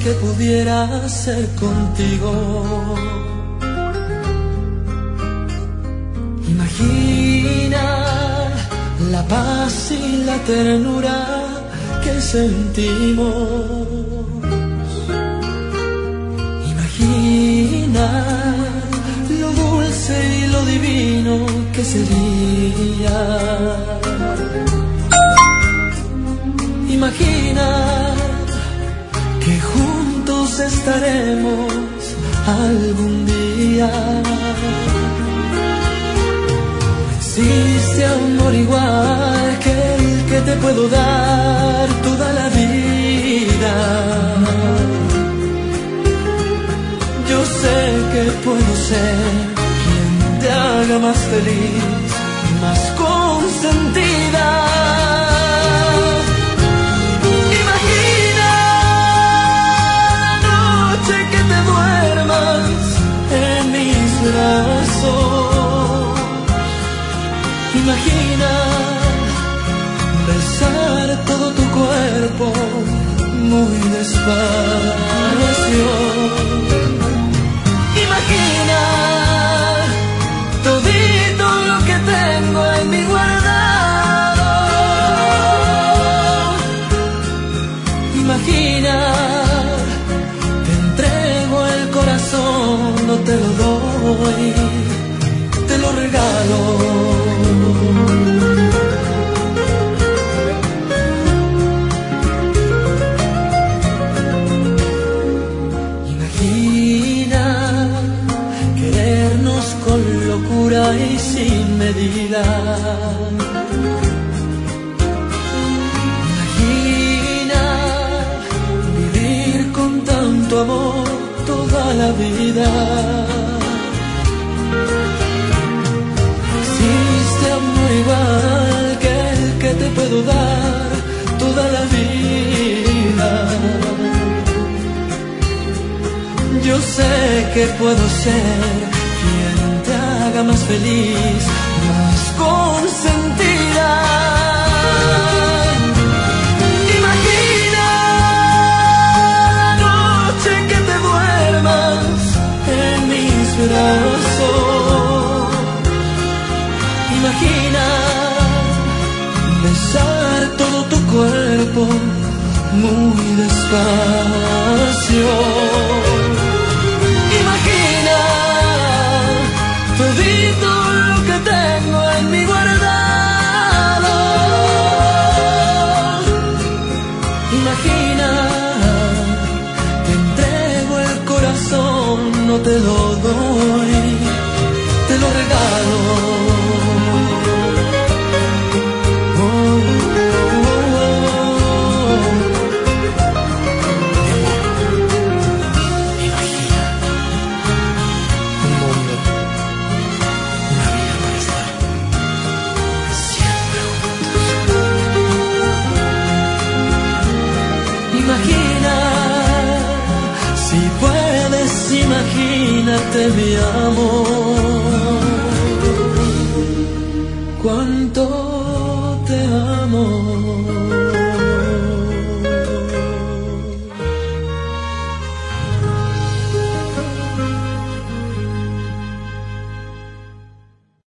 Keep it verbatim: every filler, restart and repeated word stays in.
que pudiera ser contigo. Imagina la paz y la ternura que sentimos. Imagina lo dulce y lo divino que sería. Imagina que juntos estaremos algún día. No existe amor igual que el que te puedo dar toda la vida. Yo sé que puedo ser quien te haga más feliz, más consentida. Imagina la noche que te duermas en mis brazos. Imagina besar todo tu cuerpo muy despacio. Imagina todito lo que tengo en mi guardado. Imagina, te entrego el corazón, no te lo doy, te lo regalo. Y sin medida. Imagina vivir con tanto amor toda la vida. Existe amor igual que el que te puedo dar toda la vida. Yo sé que puedo ser haga más feliz, más consentida. Imagina la noche que te duermas en mis brazos. Imagina besar todo tu cuerpo muy despacio. Todito lo que tengo en mi guardado. Imagina, te entrego el corazón, no te lo doy, te lo regalo. Oh, oh, oh, oh. Imagina un mundo, imagina, si puedes, imagínate mi amor.